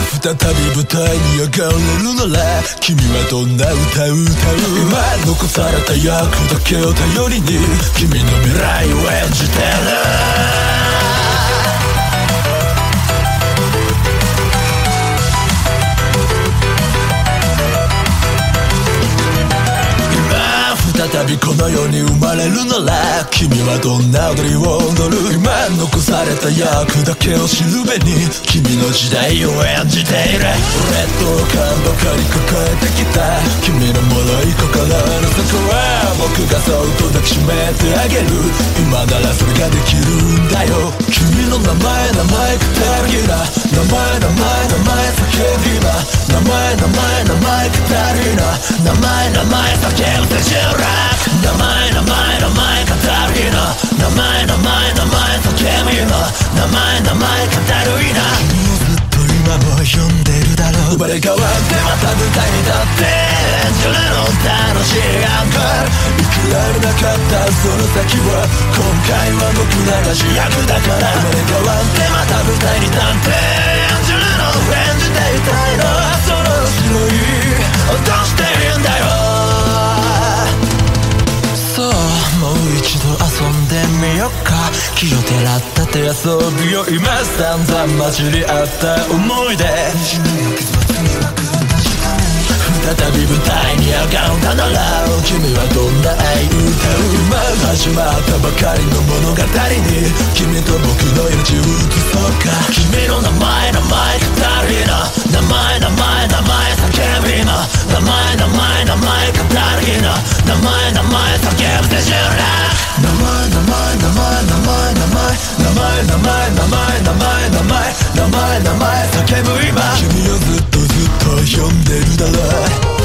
再び舞台に上がれるなら君はどんな歌う？今残された役だけを頼りに君の未来を演じてる。再びこの世に生まれるなら君はどんな踊りを踊る？今残された役だけを知るべに君の時代を演じている。劣等感ばかり抱えてきた君の脆い心の底は僕がそっと抱きしめてあげる。今ならそれができるんだよ。君の名前語るな。名前叫びな。名前語るな。名前叫ぶぜジュラ。名前語るな。名前叫ぶよ。名前語るいな。君をずっと今も呼んでるだろう。生まれ変わってまた舞台に立って演じるの楽しいアンコール。生きられなかったその先は今回は僕らが主役だから。生まれ変わってまた舞台に立って演じるの演じていたいの。その後ろにどうしているんだよ。もう一度遊んでみよっか。気をてらった手遊びを今散々混じり合った思い出。再び舞台に上がったなら君はどんな愛歌う？今始まったばかりの物語に君と僕の命を移そうか。君の名前語りな。名前叫びな。名前語りな。名前叫ぶぜジュラ。名前叫ぶ今君をずっと呼んでるだろう。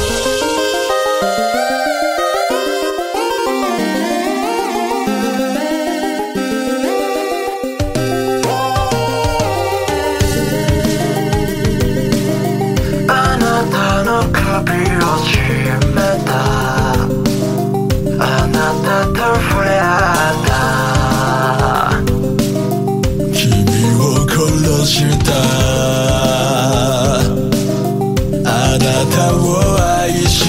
あなたを愛した。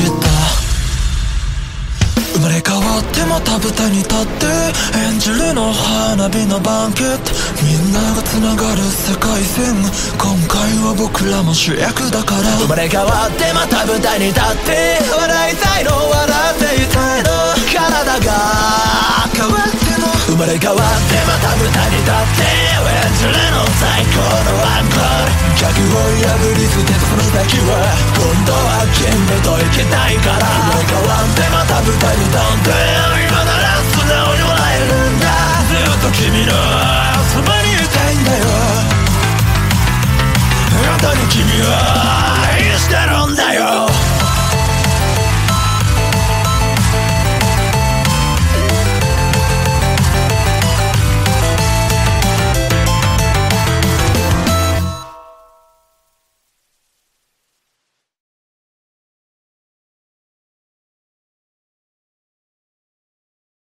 生まれ変わってまた舞台に立って演じるの花火のバンケット。みんながつながる世界線今回は僕らも主役だから。生まれ変わってまた舞台に立って笑いたいの笑っていたいの。体が変わっても生まれ変わってまた舞台に立って演じるの最高のアンコール。脚本破り捨てたその先は今度は君と行きたいから。生まれ変わってまた舞台に立って今なら素直に笑えるんだ。ずっと君のそばにいたいんだよ。本当に君は